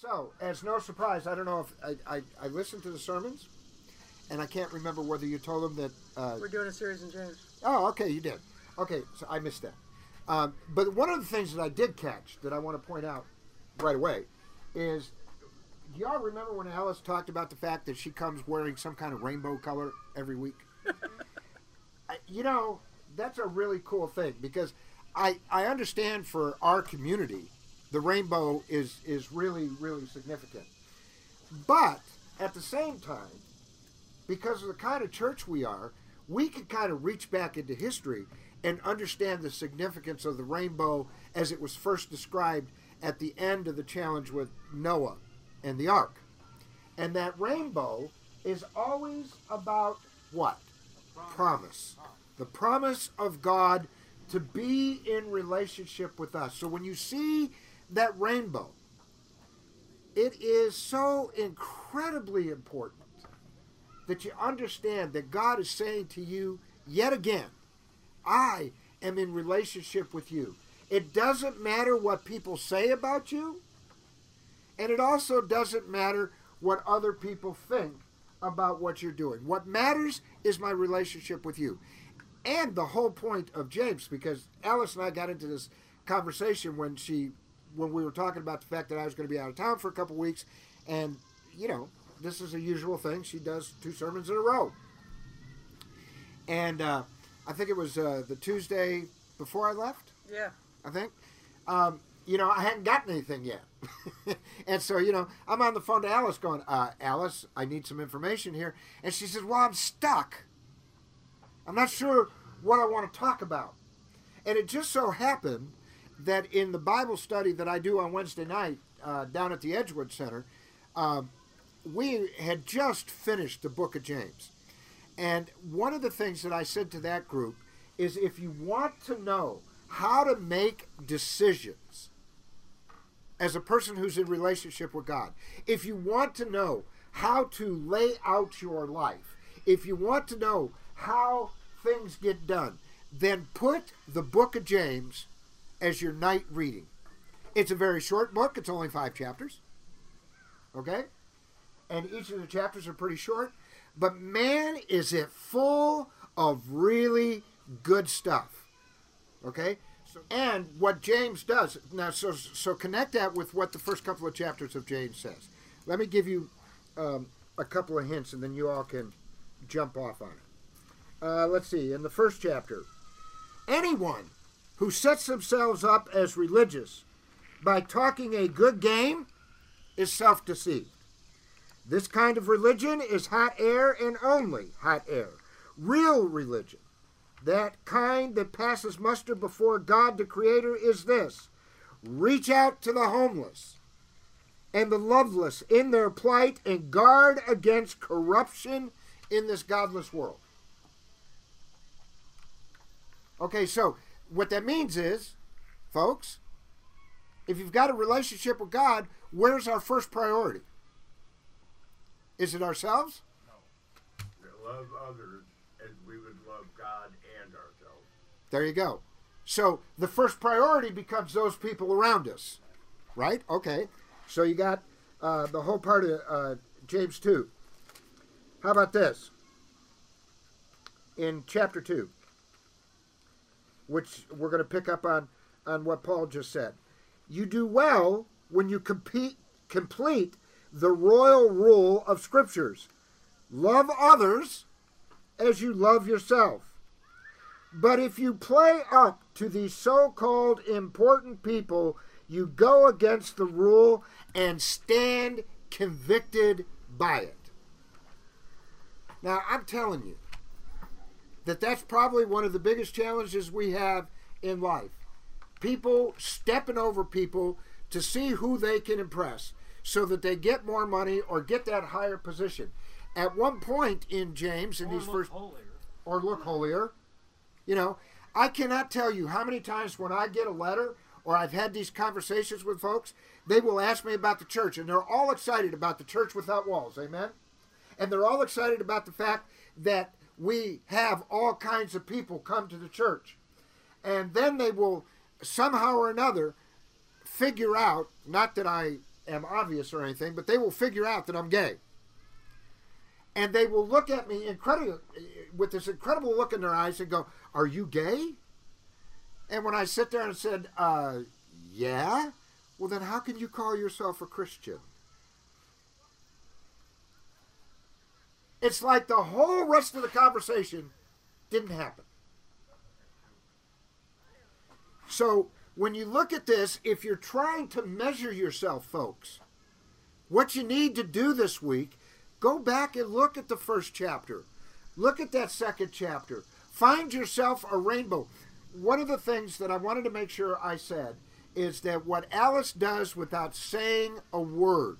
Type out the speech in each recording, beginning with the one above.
So, as no surprise, I don't know if I listened to the sermons, and I can't remember whether you told them that... We're doing a series in James. Oh, okay, you did. Okay, so I missed that. But one of the things that I did catch that I want to point out right away is, do y'all remember when Alice talked about the fact that she comes wearing some kind of rainbow color every week? You know, that's a really cool thing, because I understand for our community, the rainbow is really, really significant. But at the same time, because of the kind of church we are, we can kind of reach back into history and understand the significance of the rainbow as it was first described at the end of the challenge with Noah and the ark. And that rainbow is always about what? Promise. The promise of God to be in relationship with us. So when you see that rainbow, it is so incredibly important that you understand that God is saying to you yet again, I am in relationship with you. It doesn't matter what people say about you, and it also doesn't matter what other people think about what you're doing. What matters is my relationship with you. And the whole point of James, because Alice and I got into this conversation when we were talking about the fact that I was going to be out of town for a couple weeks, and, you know, this is a usual thing. She does 2 sermons in a row. And I think it was the Tuesday before I left. Yeah. I think. You know, I hadn't gotten anything yet. And so, you know, I'm on the phone to Alice going, Alice, I need some information here. And she says, well, I'm stuck. I'm not sure what I want to talk about. And it just so happened that in the Bible study that I do on Wednesday night down at the Edgewood Center, we had just finished the book of James. And one of the things that I said to that group is, if you want to know how to make decisions as a person who's in relationship with God, if you want to know how to lay out your life, if you want to know how things get done, then put the book of James as your night reading. It's a very short book. It's only 5 chapters. Okay? And each of the chapters are pretty short. But man, is it full of really good stuff. Okay? And what James does, now, so connect that with what the first couple of chapters of James says. Let me give you a couple of hints, and then you all can jump off on it. Let's see. In the first chapter, anyone who sets themselves up as religious by talking a good game is self-deceived. This kind of religion is hot air and only hot air. Real religion, that kind that passes muster before God the Creator, is this: reach out to the homeless and the loveless in their plight and guard against corruption in this godless world. Okay, so what that means is, folks, if you've got a relationship with God, where's our first priority? Is it ourselves? No. Love others as we would love God and ourselves. There you go. So the first priority becomes those people around us, right? Okay. So you got the whole part of James 2. How about this? In chapter 2, which we're going to pick up on what Paul just said. You do well when you complete the royal rule of Scriptures. Love others as you love yourself. But if you play up to these so-called important people, you go against the rule and stand convicted by it. Now, I'm telling you that that's probably one of the biggest challenges we have in life. People stepping over people to see who they can impress so that they get more money or get that higher position. At one point in James, in these first... Or look holier. You know, I cannot tell you how many times when I get a letter or I've had these conversations with folks, they will ask me about the church, and they're all excited about the church without walls. Amen? And they're all excited about the fact that we have all kinds of people come to the church. And then they will somehow or another figure out, not that I am obvious or anything, but they will figure out that I'm gay. And they will look at me with this incredible look in their eyes and go, "Are you gay?" And when I sit there and said, "Yeah," well, then how can you call yourself a Christian? It's like the whole rest of the conversation didn't happen. So when you look at this, if you're trying to measure yourself, folks, what you need to do this week, go back and look at the first chapter. Look at that second chapter. Find yourself a rainbow. One of the things that I wanted to make sure I said is that what Alice does without saying a word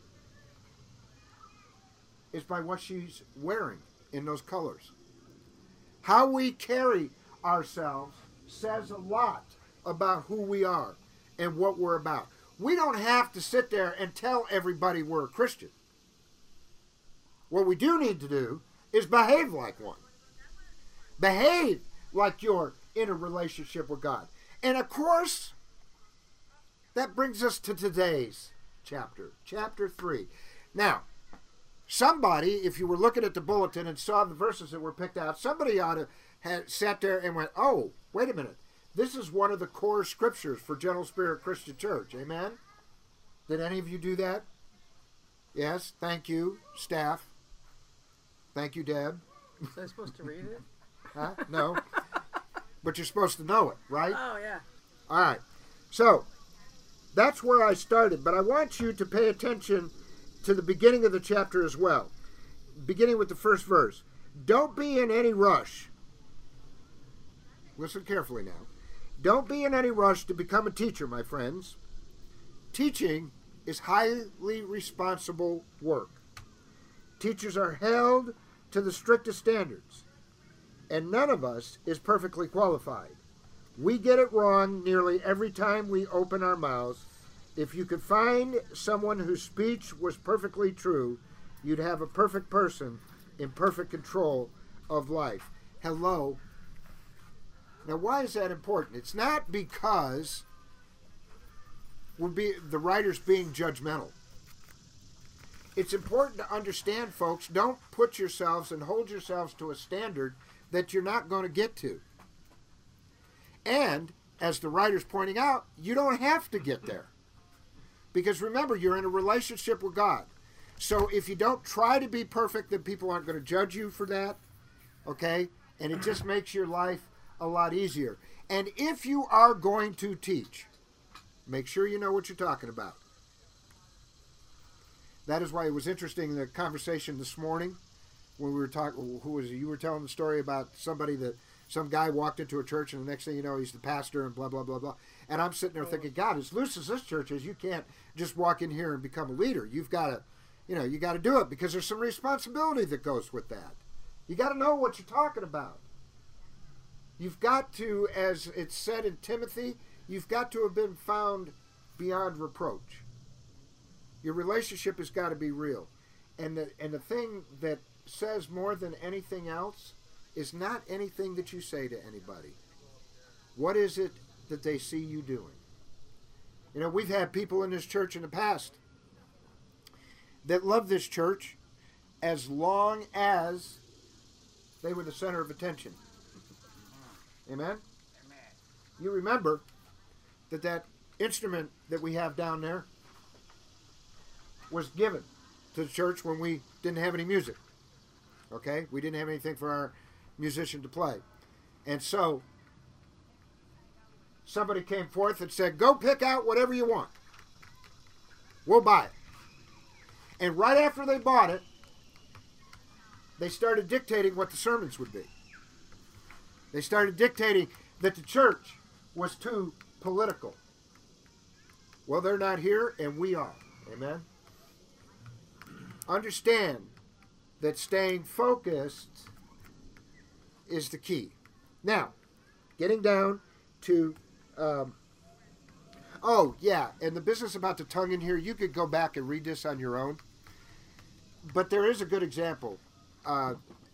is by what she's wearing in those colors. How we carry ourselves says a lot about who we are and what we're about. We don't have to sit there and tell everybody we're a Christian. What we do need to do is behave like one. Behave like you're in a relationship with God. And of course, that brings us to today's chapter, chapter 3. Now, somebody, if you were looking at the bulletin and saw the verses that were picked out, somebody ought to have sat there and went, "Oh, wait a minute. This is one of the core scriptures for Gentle Spirit Christian Church." Amen? Did any of you do that? Yes? Thank you, staff. Thank you, Deb. Was I supposed to read it? Huh? No. But you're supposed to know it, right? Oh, yeah. All right. So, that's where I started. But I want you to pay attention to the beginning of the chapter as well. Beginning with the first verse. "Don't be in any rush." Listen carefully now. "Don't be in any rush to become a teacher, my friends. Teaching is highly responsible work. Teachers are held to the strictest standards, and none of us is perfectly qualified. We get it wrong nearly every time we open our mouths. If you could find someone whose speech was perfectly true, you'd have a perfect person in perfect control of life." Hello. Now, why is that important? It's not because the writer's being judgmental. It's important to understand, folks, don't put yourselves and hold yourselves to a standard that you're not going to get to. And, as the writer's pointing out, you don't have to get there. Because remember, you're in a relationship with God. So if you don't try to be perfect, then people aren't going to judge you for that. Okay? And it just makes your life a lot easier. And if you are going to teach, make sure you know what you're talking about. That is why it was interesting, the conversation this morning when we were talking, who was it? You were telling the story about some guy walked into a church and the next thing you know he's the pastor and blah, blah, blah, blah. And I'm sitting there thinking, God, as loose as this church is, you can't just walk in here and become a leader. You've got to, you got to do it because there's some responsibility that goes with that. You got to know what you're talking about. You've got to, as it's said in Timothy, you've got to have been found beyond reproach. Your relationship has got to be real. And the thing that says more than anything else is not anything that you say to anybody. What is it that they see you doing? We've had people in this church in the past that loved this church as long as they were the center of attention. Amen? You remember that instrument that we have down there was given to the church when we didn't have any music. Okay? We didn't have anything for our musician to play. And so, somebody came forth and said, "Go pick out whatever you want. We'll buy it." And right after they bought it, they started dictating what the sermons would be. They started dictating that the church was too political. Well, they're not here, and we are. Amen? Understand that staying focused is the key. Now, getting down to, and the business about the tongue in here, you could go back and read this on your own. But there is a good example. I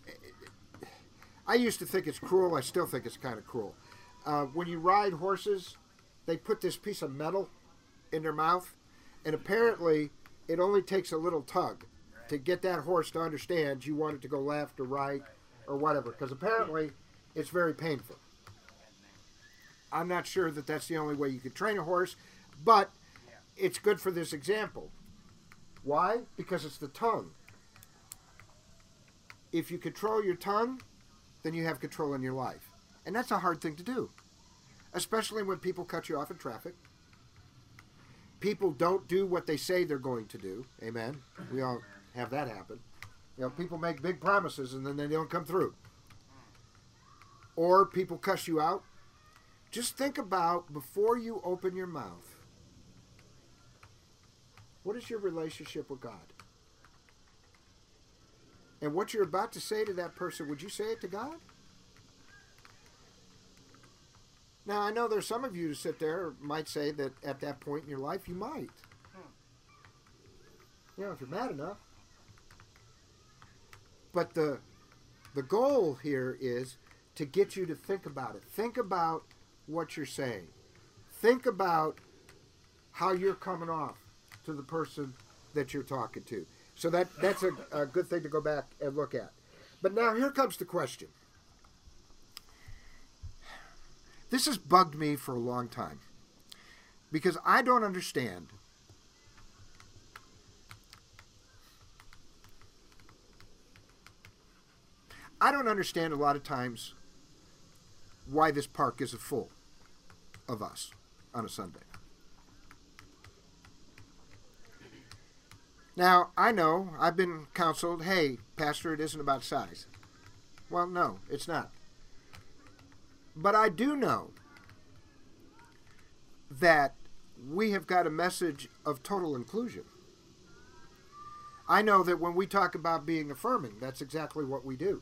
used to think it's cruel. I still think it's kind of cruel. When you ride horses, they put this piece of metal in their mouth, And apparently, it only takes a little tug to get that horse to understand you want it to go left or right or whatever. Because apparently, it's very painful. I'm not sure that that's the only way you could train a horse, but it's good for this example. Why? Because it's the tongue. If you control your tongue, then you have control in your life. And that's a hard thing to do, especially when people cut you off in traffic. People don't do what they say they're going to do. Amen. We all have that happen. You know, people make big promises and then they don't come through. Or people cuss you out. Just think about, before you open your mouth, what is your relationship with God? And what you're about to say to that person, would you say it to God? Now, I know there's some of you who sit there might say that at that point in your life, you might. You know, if you're mad enough. But the goal here is to get you to think about it. Think about what you're saying. Think about how you're coming off to the person that you're talking to. So that's a good thing to go back and look at. But now here comes the question. This has bugged me for a long time because I don't understand a lot of times why this park isn't full of us on a Sunday. Now, I know I've been counseled, hey, Pastor, it isn't about size. Well, no, it's not. But I do know that we have got a message of total inclusion. I know that when we talk about being affirming, that's exactly what we do.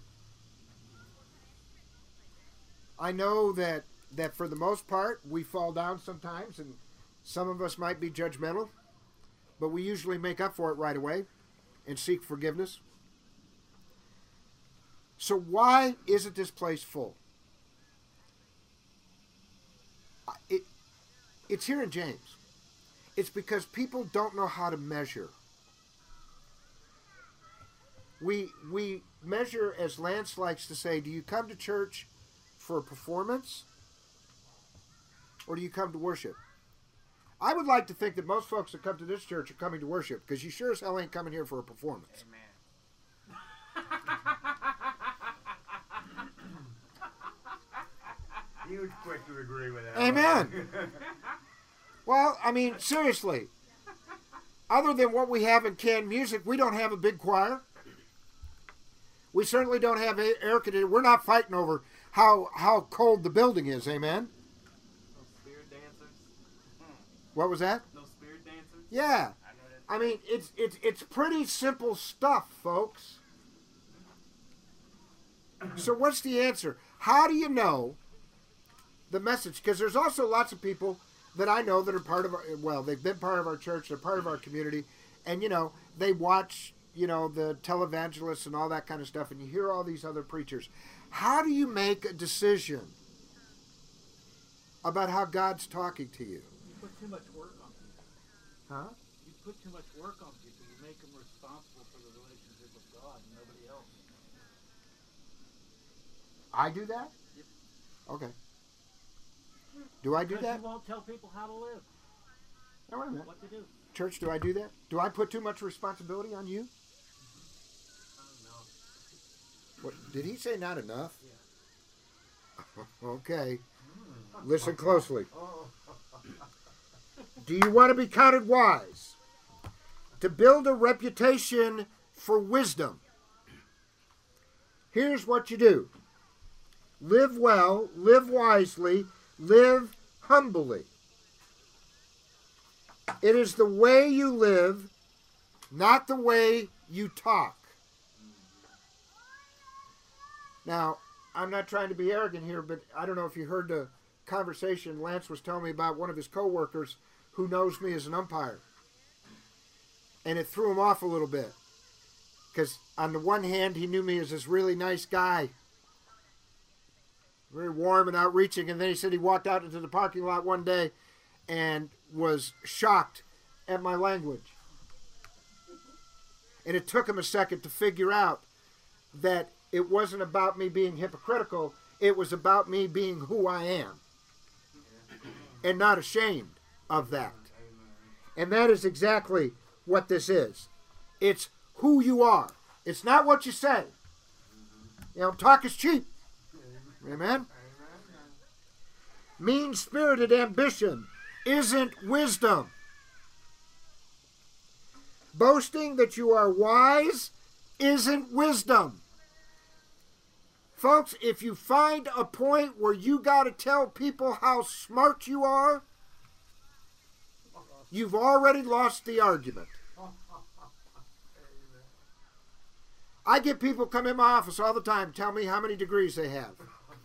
I know that for the most part, we fall down sometimes, and some of us might be judgmental, but we usually make up for it right away and seek forgiveness. So why isn't this place full? It's here in James. It's because people don't know how to measure. We measure, as Lance likes to say, do you come to church for a performance or do you come to worship? I would like to think that most folks that come to this church are coming to worship, because you sure as hell ain't coming here for a performance. Amen. He was quick to agree with that. Amen. Well, I mean, seriously. Other than what we have in canned music, we don't have a big choir. We certainly don't have air conditioning. We're not fighting over how cold the building is. Amen. No spirit dancers. What was that? No spirit dancers. Yeah. I mean, it's pretty simple stuff, folks. So what's the answer? How do you know the message? Because there's also lots of people that I know that are part of our, well, they've been part of our church, they're part of our community, and, you know, they watch, you know, the televangelists and all that kind of stuff, and you hear all these other preachers. How do you make a decision about how God's talking to you? You put too much work on people. Huh? You put too much work on people. You make them responsible for the relationship with God and nobody else. I do that? Yep. Okay. Do I do Because that? you won't tell people how to live, No, wait a minute. what to do. Church, do I do that? Do I put too much responsibility on you? What, did he say not enough? Yeah. Okay. Listen closely. Do you want to be counted wise? To build a reputation for wisdom, here's what you do. Live well, live wisely, live humbly. It is the way you live, not the way you talk. Now, I'm not trying to be arrogant here, but I don't know if you heard the conversation Lance was telling me about one of his co-workers who knows me as an umpire. And it threw him off a little bit. Because on the one hand, he knew me as this really nice guy. Very warm and outreaching. And then he said he walked out into the parking lot one day and was shocked at my language. And it took him a second to figure out that it wasn't about me being hypocritical. It was about me being who I am. And not ashamed of that. And that is exactly what this is. It's who you are. It's not what you say. You know, talk is cheap. Amen? Mean-spirited ambition isn't wisdom. Boasting that you are wise isn't wisdom. Folks, if you find a point where you got to tell people how smart you are, you've already lost the argument. I get people come in my office all the time, tell me how many degrees they have.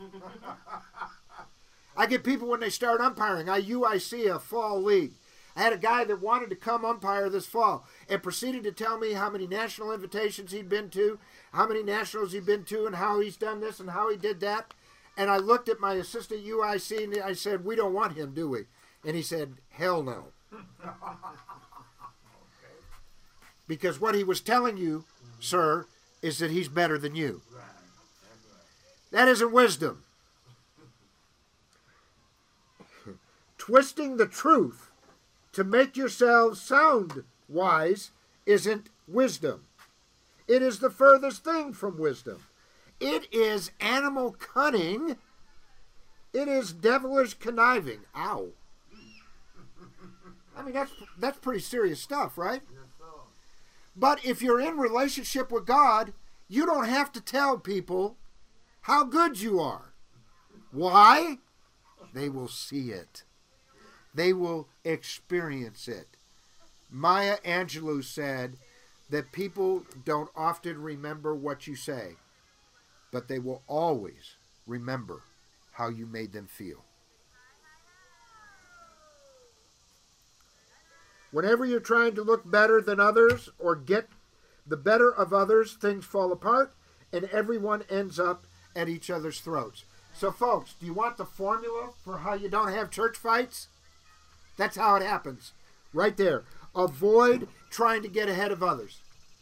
I get people when they start umpiring. I UIC a fall league. I had a guy that wanted to come umpire this fall and proceeded to tell me how many national invitations he'd been to, how many nationals he'd been to, and how he's done this and how he did that. And I looked at my assistant UIC and I said, we don't want him, do we? And he said, hell no. Because what he was telling you, sir, is that he's better than you. That isn't wisdom. Twisting the truth to make yourselves sound wise isn't wisdom. It is the furthest thing from wisdom. It is animal cunning. It is devilish conniving. Ow. I mean, that's pretty serious stuff, right? But if you're in relationship with God, you don't have to tell people how good you are. Why? They will see it. They will experience it. Maya Angelou said that people don't often remember what you say, but they will always remember how you made them feel. Whenever you're trying to look better than others or get the better of others, things fall apart and everyone ends up at each other's throats. So folks, do you want the formula for how you don't have church fights? That's how it happens. Right there. Avoid trying to get ahead of others.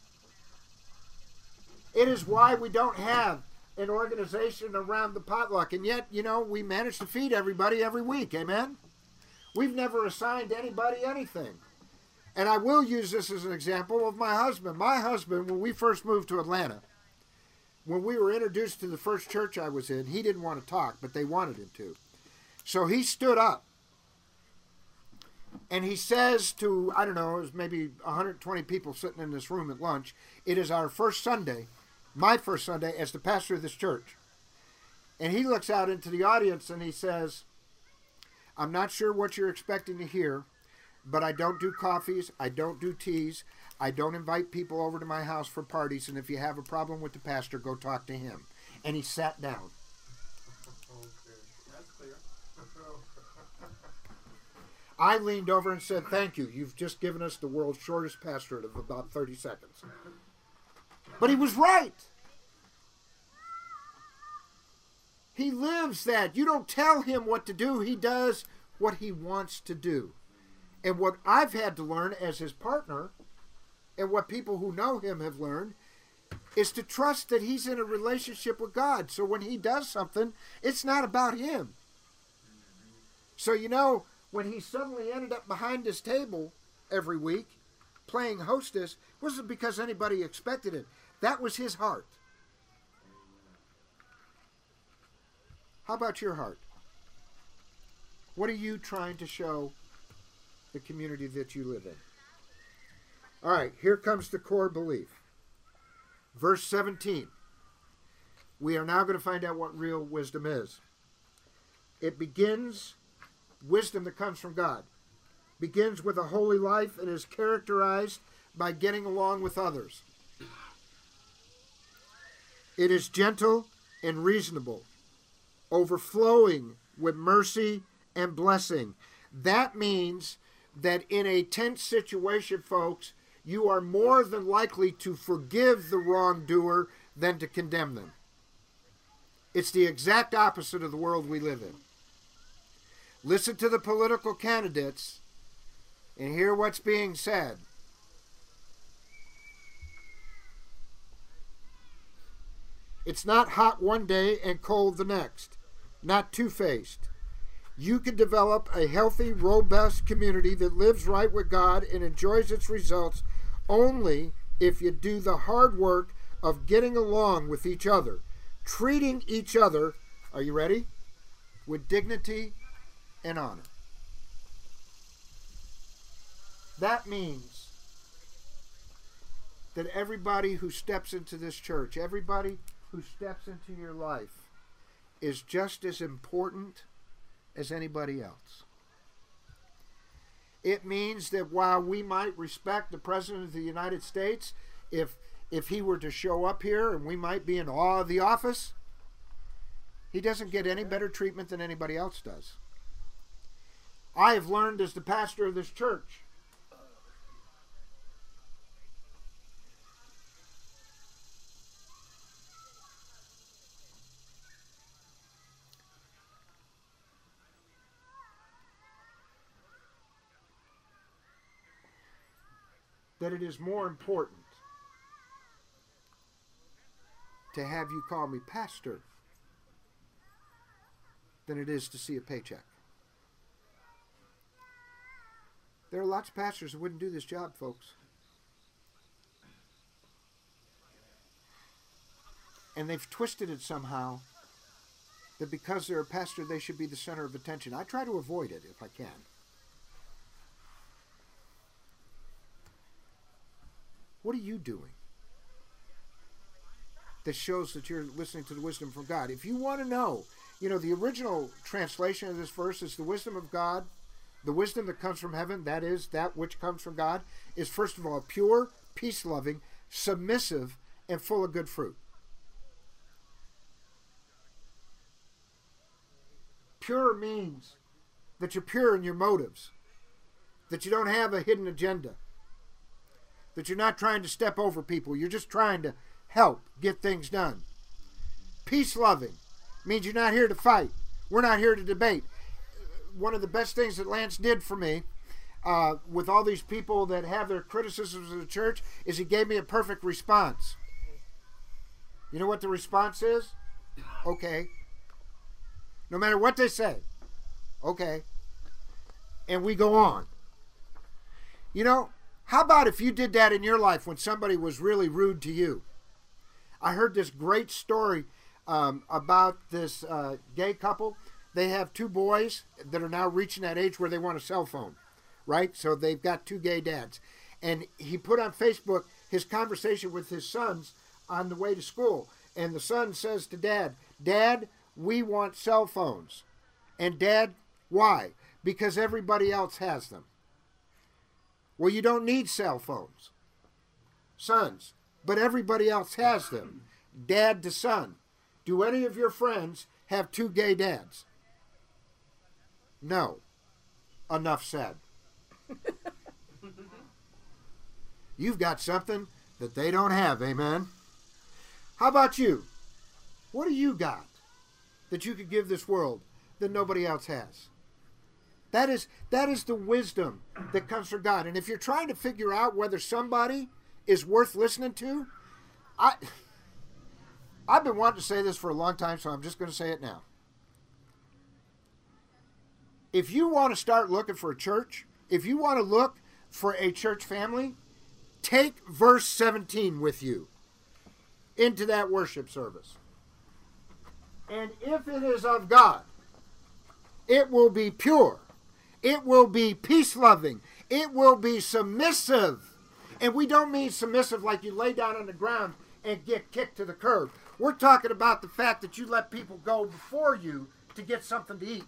It is why we don't have an organization around the potluck. And yet, you know, we manage to feed everybody every week. Amen? We've never assigned anybody anything. And I will use this as an example of my husband. My husband, when we first moved to Atlanta, when we were introduced to the first church I was in, he didn't want to talk, but they wanted him to. So he stood up. And he says to, I don't know, it was maybe 120 people sitting in this room at lunch, it is our first Sunday, my first Sunday as the pastor of this church. And he looks out into the audience and he says, I'm not sure what you're expecting to hear, but I don't do coffees, I don't do teas, I don't invite people over to my house for parties, and if you have a problem with the pastor, go talk to him. And he sat down. That's clear. I leaned over and said, thank you. You've just given us the world's shortest pastorate of about 30 seconds. But he was right. He lives that. You don't tell him what to do. He does what he wants to do. And what I've had to learn as his partner, and what people who know him have learned, is to trust that he's in a relationship with God. So when he does something, it's not about him. So, you know, when he suddenly ended up behind his table every week playing hostess, it wasn't because anybody expected it. That was his heart. How about your heart? What are you trying to show the community that you live in? All right, here comes the core belief. Verse 17. We are now going to find out what real wisdom is. It begins, wisdom that comes from God, begins with a holy life and is characterized by getting along with others. It is gentle and reasonable, overflowing with mercy and blessing. That means that in a tense situation, folks, you are more than likely to forgive the wrongdoer than to condemn them. It's the exact opposite of the world we live in. Listen to the political candidates And hear what's being said. It's not hot one day and cold the next. Not two-faced. You can develop a healthy, robust community that lives right with God and enjoys its results only if you do the hard work of getting along with each other, treating each other, are you ready? With dignity and honor. That means that everybody who steps into this church, everybody who steps into your life, is just as important as anybody else. It means that while we might respect the President of the United States, if he were to show up here and we might be in awe of the office, he doesn't get any better treatment than anybody else does. I have learned as the pastor of this church that it is more important to have you call me pastor than it is to see a paycheck. There are lots of pastors who wouldn't do this job, folks. And they've twisted it somehow that because they're a pastor, they should be the center of attention. I try to avoid it if I can. What are you doing that shows that you're listening to the wisdom from God? If you want to know, the original translation of this verse is the wisdom of God, the wisdom that comes from heaven, that is, that which comes from God, is first of all pure, peace-loving, submissive, and full of good fruit. Pure means that you're pure in your motives, that you don't have a hidden agenda, that you're not trying to step over people. You're just trying to help get things done. Peace-loving means you're not here to fight. We're not here to debate. One of the best things that Lance did for me with all these people that have their criticisms of the church is he gave me a perfect response. You know what the response is? Okay. No matter what they say. Okay. And we go on. How about if you did that in your life when somebody was really rude to you? I heard this great story about this gay couple. They have two boys that are now reaching that age where they want a cell phone, right? So they've got two gay dads. And he put on Facebook his conversation with his sons on the way to school. And the son says to Dad, "Dad, we want cell phones." And Dad, why? Because everybody else has them. Well, you don't need cell phones, sons, but everybody else has them. Dad to son. Do any of your friends have two gay dads? No. Enough said. You've got something that they don't have, amen? How about you? What do you got that you could give this world that nobody else has? That is the wisdom that comes from God. And if you're trying to figure out whether somebody is worth listening to, I've been wanting to say this for a long time, so I'm just going to say it now. If you want to start looking for a church, if you want to look for a church family, take verse 17 with you into that worship service. And if it is of God, it will be pure. It will be peace-loving. It will be submissive. And we don't mean submissive like you lay down on the ground and get kicked to the curb. We're talking about the fact that you let people go before you to get something to eat.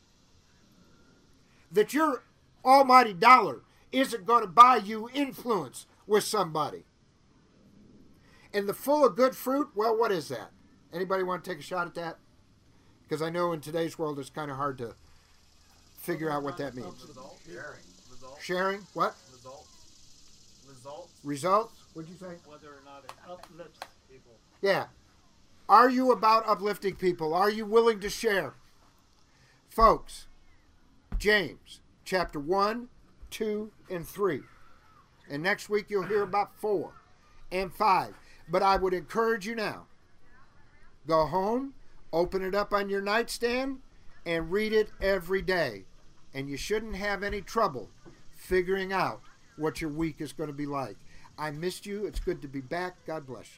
That your almighty dollar isn't going to buy you influence with somebody. And the full of good fruit, well, what is that? Anybody want to take a shot at that? Because I know in today's world it's kind of hard to figure out what that means. Results. Sharing? What? Results? What'd you say? Whether or not it uplifts people. Yeah. Are you about uplifting people? Are you willing to share? Folks, James chapter 1, 2, and 3. And next week you'll hear about 4 and 5. But I would encourage you now, go home, open it up on your nightstand, and read it every day. And you shouldn't have any trouble figuring out what your week is going to be like. I missed you. It's good to be back. God bless you.